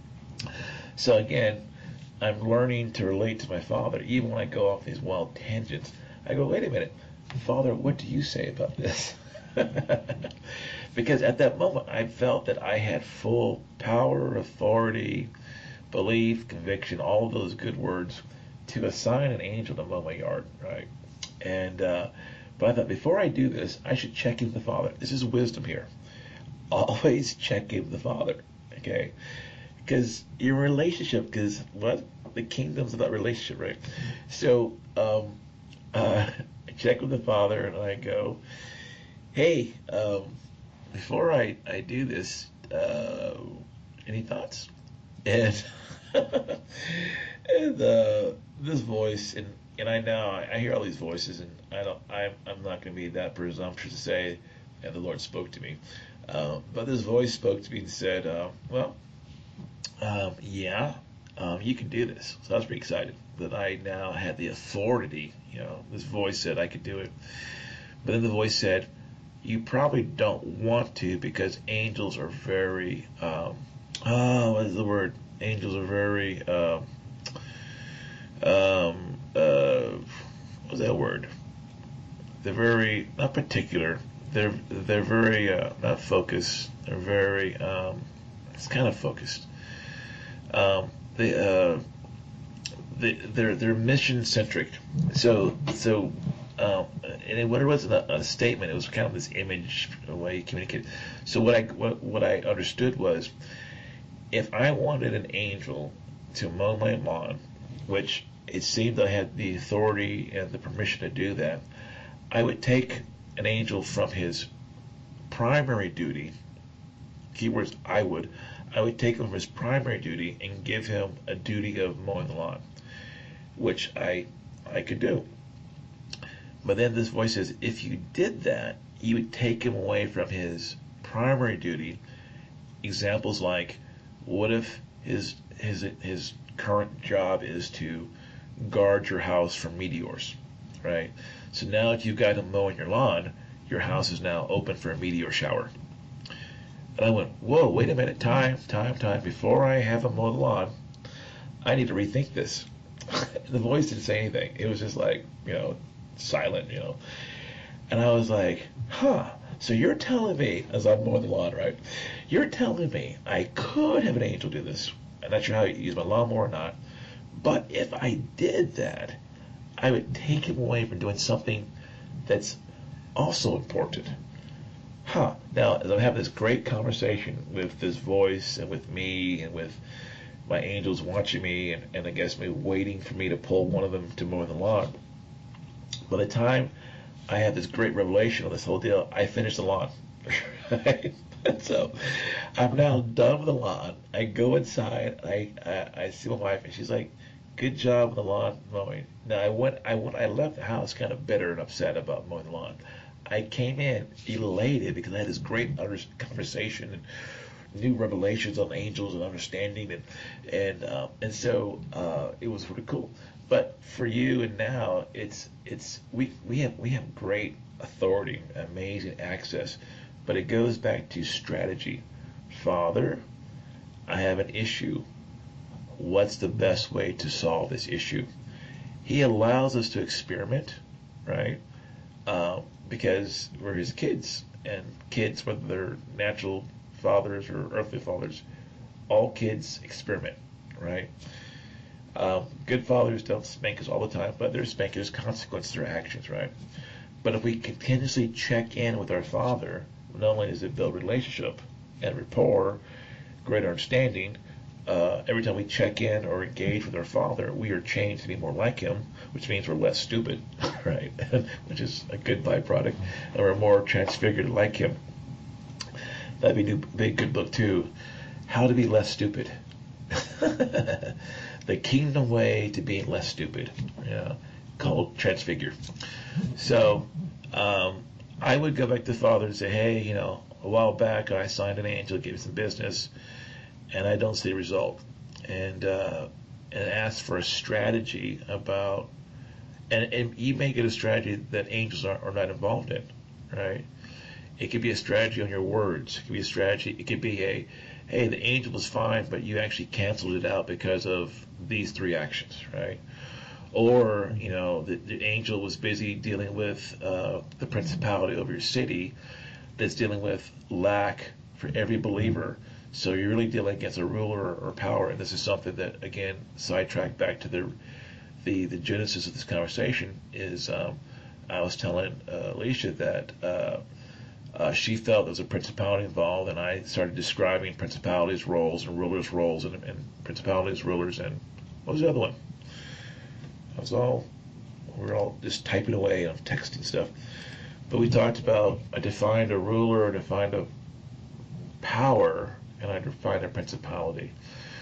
Speaker 3: So again, I'm learning to relate to my Father. Even when I go off these wild tangents, I go, wait a minute, Father, what do you say about this? Because at that moment, I felt that I had full power, authority, belief, conviction, all of those good words to assign an angel to mow my yard, right? And uh, but I thought, before I do this, I should check in with the Father. This is wisdom here. Always check in with the Father, okay? Because your relationship, because what? The kingdom's about relationship, right? So um, uh, I check with the Father, and I go, hey, um, before I, I do this, uh, any thoughts? And, and uh, this voice, and, and I know, I hear all these voices, and I don't, I'm, I'm not going to be that presumptuous to say, and the Lord spoke to me. Um, but this voice spoke to me and said, uh, well, um, yeah, um, you can do this. So I was pretty excited that I now had the authority. You know, this voice said I could do it. But then the voice said, you probably don't want to, because angels are very, um, oh, what is the word? Angels are very, um, um, uh, what's that word? They're very, not particular. They're, they're very, uh, not focused. They're very, um, it's kind of focused. Um, they, uh, they, they're, they're mission centric. So, so, Um, and when it wasn't a, a statement, it was kind of this image way you communicate. So what I what, what I understood was, if I wanted an angel to mow my lawn, which it seemed I had the authority and the permission to do that, I would take an angel from his primary duty. Keywords I would. I would take him from his primary duty and give him a duty of mowing the lawn, which I I could do. But then this voice says, if you did that, you would take him away from his primary duty, examples like, what if his his his current job is to guard your house from meteors, right? So now if you've got him mowing your lawn, your house is now open for a meteor shower. And I went, whoa, wait a minute, time, time, time. Before I have him mow the lawn, I need to rethink this. The voice didn't say anything. It was just like, you know, silent, you know. And I was like, huh, so you're telling me, as I'm mowing the lawn, right? You're telling me I could have an angel do this. I'm not sure how you use my lawnmower or not. But if I did that, I would take him away from doing something that's also important. Huh. Now, as I'm having this great conversation with this voice and with me and with my angels watching me and, and I guess me waiting for me to pull one of them to mow the lawn, by the time I had this great revelation on this whole deal, I finished the lawn. Right? So I'm now done with the lawn. I go inside. I, I I see my wife, and she's like, "Good job with the lawn mowing." Now I went. I went. I left the house kind of bitter and upset about mowing the lawn. I came in elated because I had this great conversation and new revelations on angels and understanding, and and um, and so uh, it was really cool. But for you and now, it's it's we we have we have great authority, amazing access, but it goes back to strategy. Father, I have an issue. What's the best way to solve this issue? He allows us to experiment, right? Um, because we're his kids, and kids, whether they're natural fathers or earthly fathers, all kids experiment, right? Um, good fathers don't spank us all the time, but there's spanking, there's consequences to their actions, right? But if we continuously check in with our Father, not only does it build relationship and rapport, greater understanding, uh, every time we check in or engage with our Father, we are changed to be more like Him, which means we're less stupid, right? Which is a good byproduct, and we're more transfigured like Him. That'd be a big good book too, How to Be Less Stupid. The Kingdom Way to Being Less Stupid, yeah, called Transfigure. So um, I would go back to the Father and say, hey, you know, a while back I signed an angel, gave me some business, and I don't see a result. And uh, and ask for a strategy about, and, and you may get a strategy that angels are, are not involved in, right? It could be a strategy on your words. It could be a strategy. It could be a, hey, the angel was fine, but you actually canceled it out because of these three actions, right? Or, you know, the, the angel was busy dealing with uh, the principality over your city that's dealing with lack for every believer. So you're really dealing against a ruler or power. And this is something that, again, sidetracked back to the the, the genesis of this conversation is um, I was telling uh, Alicia that uh, Uh, she felt there was a principality involved, and I started describing principalities' roles and rulers' roles, and, and principalities, rulers, and what was the other one? That was all, we were all just typing away on texting stuff. But we talked about, I defined a ruler, I defined a power, and I defined a principality.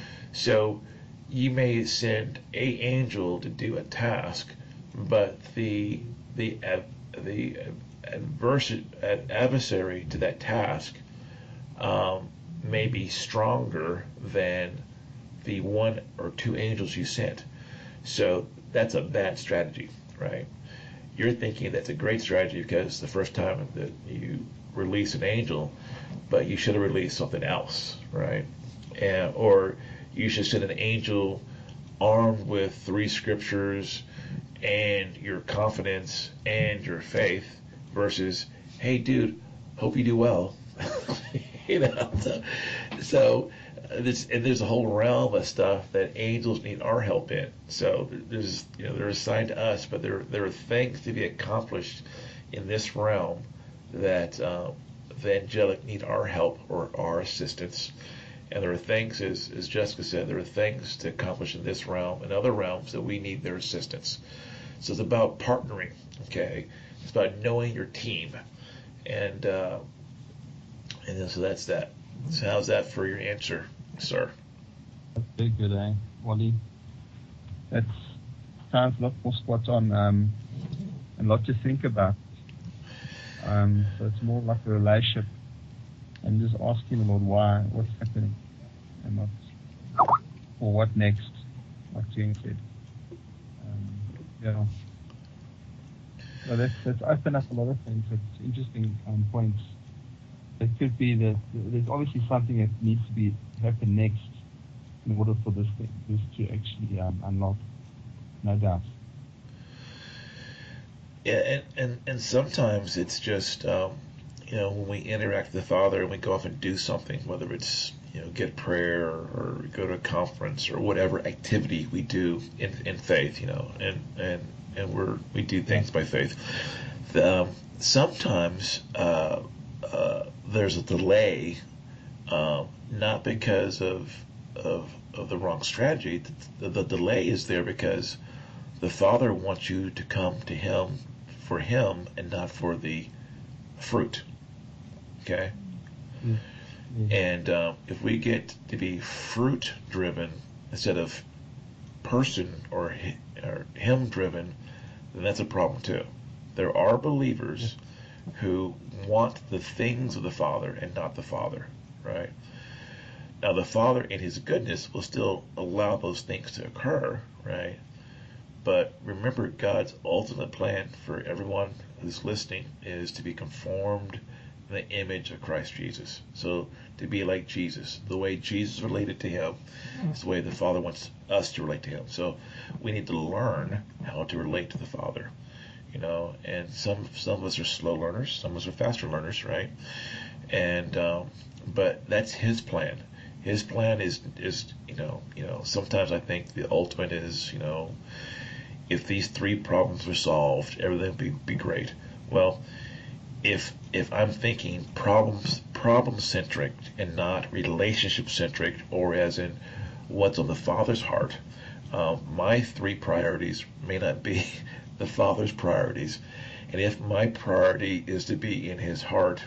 Speaker 3: So you may send a angel to do a task, but the the the adversary, adversary to that task um, may be stronger than the one or two angels you sent. So that's a bad strategy, right? You're thinking that's a great strategy because the first time that you release an angel, but you should have released something else, right? And, or you should send an angel armed with three scriptures and your confidence and your faith, versus, hey, dude, hope you do well. You know, so, so this, and there's a whole realm of stuff that angels need our help in. So there's, you know, they're assigned to us, but there there are things to be accomplished in this realm that um, the angelic need our help or our assistance. And there are things, as, as Jessica said, there are things to accomplish in this realm and other realms that we need their assistance. So it's about partnering, okay? It's about knowing your team, and uh, and then, so that's that. So how's that for your answer, sir?
Speaker 1: That's very good, eh, Wally? That sounds a lot more spot on, um, and a lot to think about. Um, so it's more like a relationship and just asking the Lord why, what's happening, and what, or what next, like Jen said. Um, yeah. So that's, that's opened up a lot of things. It's interesting um, points. It could be that there's obviously something that needs to be happen next in order for this thing, this to actually um, unlock. No doubt.
Speaker 3: Yeah, and, and, and sometimes it's just, um, you know, when we interact with the Father and we go off and do something, whether it's, you know, get prayer or, or go to a conference or whatever activity we do in, in faith, you know, and, and, and we're, we do things by faith. The, um, sometimes uh, uh, there's a delay, um, not because of, of, of the wrong strategy. The, the delay is there because the Father wants you to come to Him for Him and not for the fruit. Okay? Mm-hmm. And um, if we get to be fruit driven instead of person or, or Him driven, then that's a problem too. There are believers who want the things of the Father and not the Father, right? Now, the Father, in His goodness, will still allow those things to occur, right? But remember, God's ultimate plan for everyone who's listening is to be conformed in the image of Christ Jesus. So to be like Jesus, the way Jesus related to Him is the way the Father wants us to relate to Him. So we need to learn how to relate to the Father, you know. And some some of us are slow learners, some of us are faster learners, right? And um, but that's His plan. His plan is is you know you know. Sometimes I think the ultimate is you know. If these three problems were solved, everything would be, be great. Well, if if I'm thinking problems problem centric and not relationship centric, or as in what's on the Father's heart, um, my three priorities may not be the Father's priorities. And if my priority is to be in His heart,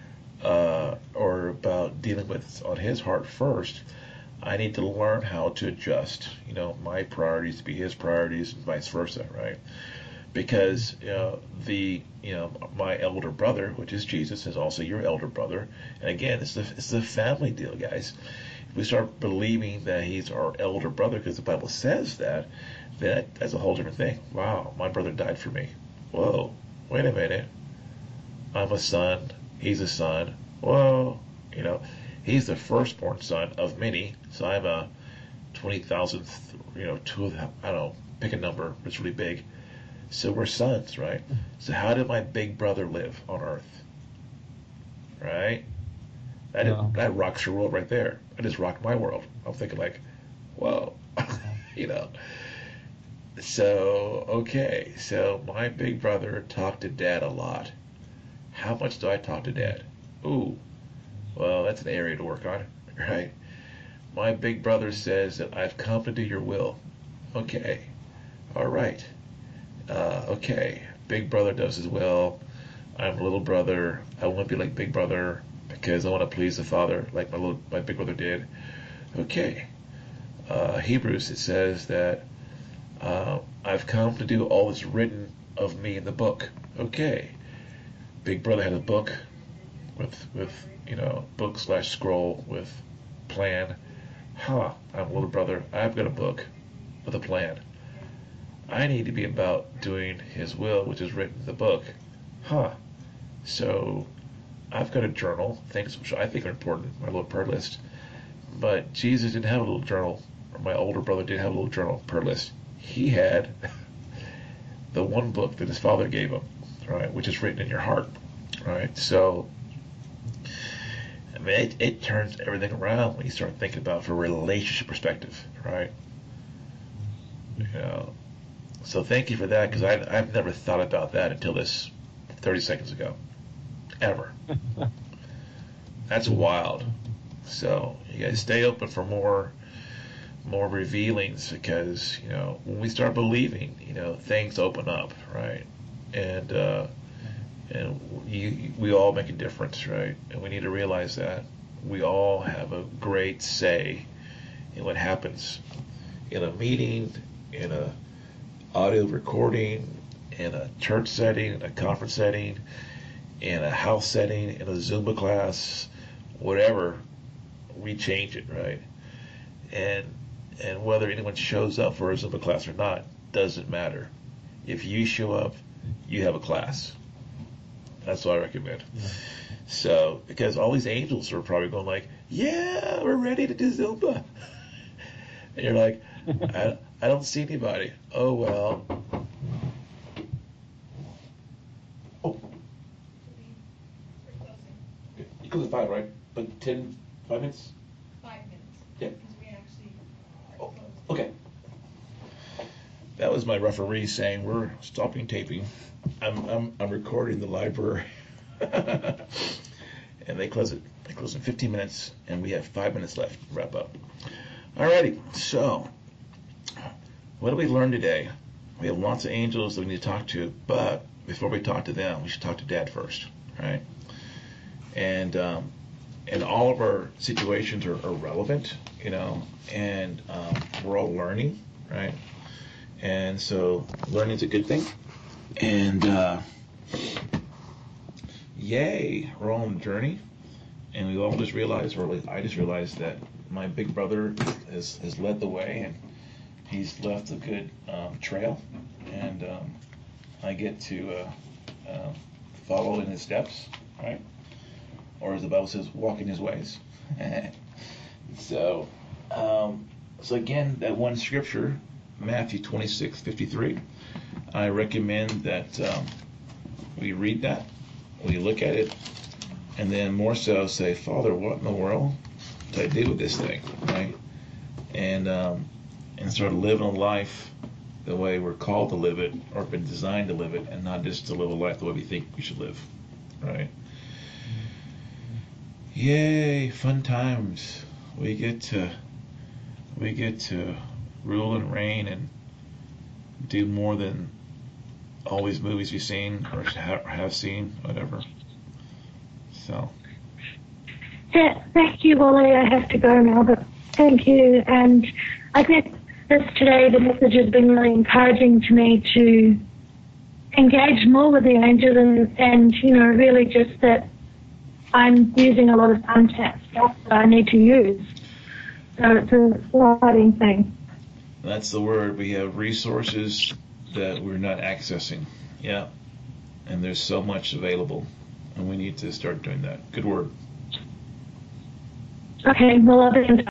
Speaker 3: uh, or about dealing with on His heart first, I need to learn how to adjust, you know, my priorities to be His priorities and vice versa, right? Because you know, the you know my elder brother, which is Jesus, is also your elder brother, and again, it's the it's the family deal, guys. If we start believing that He's our elder brother because the Bible says that, that that's a whole different thing. Wow, my brother died for me. Whoa, wait a minute. I'm a son. He's a son. Whoa, you know. He's the firstborn son of many, so I'm a twenty thousandth, you know, two, I don't know, pick a number, it's really big. So we're sons, right? So how did my big brother live on earth? Right? That, yeah. that rocks your world right there. I just rocked my world. I'm thinking like, whoa, you know. So, okay, so my big brother talked to Dad a lot. How much do I talk to Dad? Ooh. Well, that's an area to work on, right? My big brother says that I've come to do your will. Okay. All right. Uh, okay. Big brother does his will. I'm a little brother. I want to be like big brother because I want to please the Father like my little my big brother did. Okay. Uh, Hebrews, it says that uh, I've come to do all that's written of me in the book. Okay. Big brother had a book with with you know, book slash scroll with plan. Huh, I'm a little brother. I've got a book with a plan. I need to be about doing His will, which is written in the book. Huh. So I've got a journal, things which I think are important, my little prayer list. But Jesus didn't have a little journal, or my older brother didn't have a little journal, prayer list. He had the one book that his Father gave him, right, which is written in your heart, right? So I mean, it, it turns everything around when you start thinking about it from a relationship perspective, right? You know, so thank you for that, because I've never thought about that until this thirty seconds ago, ever. That's wild. So you guys stay open for more, more revealings, because you know when we start believing, you know things open up, right? And uh, and you, we all make a difference, right? And we need to realize that we all have a great say in what happens in a meeting, in a audio recording, in a church setting, in a conference setting, in a house setting, in a Zumba class, whatever, we change it, right? And and whether anyone shows up for a Zumba class or not doesn't matter. If you show up, you have a class. That's what I recommend.
Speaker 1: Yeah.
Speaker 3: So, because all these angels are probably going like, yeah, we're ready to do Zumba. And you're like, I, I don't see anybody. Oh, well. Oh. You close at five, right? But ten, five minutes?
Speaker 5: Five minutes.
Speaker 3: Yeah.
Speaker 5: Because we actually are
Speaker 3: Oh,
Speaker 5: closed.
Speaker 3: okay. That was my referee saying we're stopping taping. I'm I'm I'm recording the library. And they close it. They close in fifteen minutes, and we have five minutes left to wrap up. Alrighty. So, what did we learn today? We have lots of angels that we need to talk to, but before we talk to them, we should talk to Dad first, right? And um, and all of our situations are, are relevant, you know, and um, we're all learning, right? And so learning is a good thing. And uh, yay, we're all on a journey. And we all just realized, or at least I just realized, that my big brother has, has led the way, and he's left a good um, trail. And um, I get to uh, uh, follow in his steps, right? Or as the Bible says, walk in his ways. so, um, so again, that one scripture, Matthew twenty-six fifty-three, I recommend that um, we read that, we look at it, and then more so say, Father, what in the world did I do with this thing, right? And um, and start living a life the way we're called to live it, or been designed to live it, and not just to live a life the way we think we should live, right? Yay, fun times. We get to we get to rule and reign and do more than all these movies we've seen or have seen, whatever. So.
Speaker 4: Yeah, thank you, Wally. I have to go now, but thank you. And I think this today, the message has been really encouraging to me to engage more with the angels, and, and you know, really just that I'm using a lot of untapped stuff that I need to use. So it's an exciting thing.
Speaker 3: That's the word. We have resources that we're not accessing. Yeah. And there's so much available. And we need to start doing that. Good word.
Speaker 4: Okay, well, I'll be in touch.